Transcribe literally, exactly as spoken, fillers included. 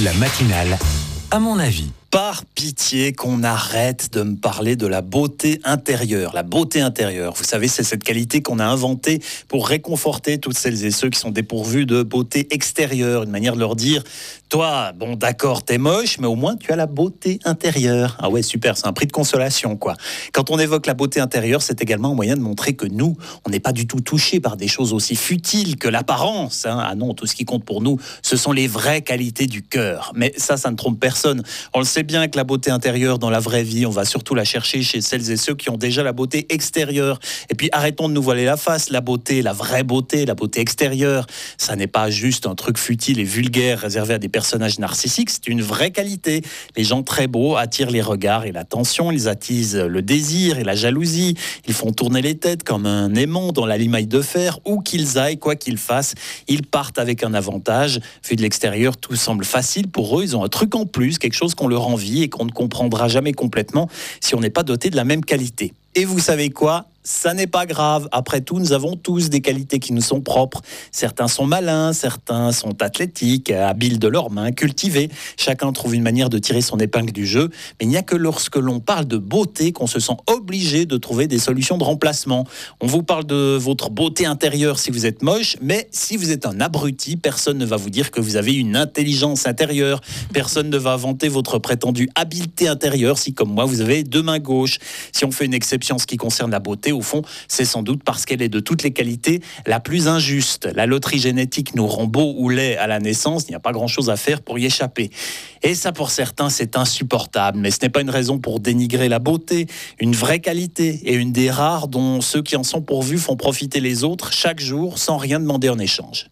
La matinale, à mon avis. Par pitié qu'on arrête de me parler de la beauté intérieure. La beauté intérieure, vous savez, c'est cette qualité qu'on a inventée pour réconforter toutes celles et ceux qui sont dépourvus de beauté extérieure. Une manière de leur dire, toi, bon d'accord, t'es moche, mais au moins tu as la beauté intérieure. Ah ouais, super, c'est un prix de consolation, quoi. Quand on évoque la beauté intérieure, c'est également un moyen de montrer que nous, on n'est pas du tout touchés par des choses aussi futiles que l'apparence. Hein. Ah non, tout ce qui compte pour nous, ce sont les vraies qualités du cœur. Mais ça, ça ne trompe personne. On le sait bien que la beauté intérieure dans la vraie vie, on va surtout la chercher chez celles et ceux qui ont déjà la beauté extérieure. Et puis arrêtons de nous voiler la face. La beauté, la vraie beauté, la beauté extérieure, ça n'est pas juste un truc futile et vulgaire réservé à des personnages narcissiques, c'est une vraie qualité. Les gens très beaux attirent les regards et l'attention, ils attisent le désir et la jalousie, ils font tourner les têtes comme un aimant dans la limaille de fer. Où qu'ils aillent, quoi qu'ils fassent, ils partent avec un avantage. Vu de l'extérieur, tout semble facile pour eux, ils ont un truc en plus, quelque chose qu'on leur envie et qu'on ne comprendra jamais complètement si on n'est pas doté de la même qualité. Et vous savez quoi ? Ça n'est pas grave. Après tout, nous avons tous des qualités qui nous sont propres. Certains sont malins, certains sont athlétiques, habiles de leurs mains, cultivés. Chacun trouve une manière de tirer son épingle du jeu. Mais il n'y a que lorsque l'on parle de beauté qu'on se sent obligé de trouver des solutions de remplacement. On vous parle de votre beauté intérieure si vous êtes moche, mais si vous êtes un abruti, personne ne va vous dire que vous avez une intelligence intérieure. Personne ne va vanter votre prétendue habileté intérieure si, comme moi, vous avez deux mains gauches. Si on fait une exception en ce qui concerne la beauté, au fond, c'est sans doute parce qu'elle est de toutes les qualités la plus injuste. La loterie génétique nous rend beau ou laid à la naissance, il n'y a pas grand-chose à faire pour y échapper. Et ça, pour certains, c'est insupportable. Mais ce n'est pas une raison pour dénigrer la beauté, une vraie qualité, et une des rares dont ceux qui en sont pourvus font profiter les autres chaque jour sans rien demander en échange.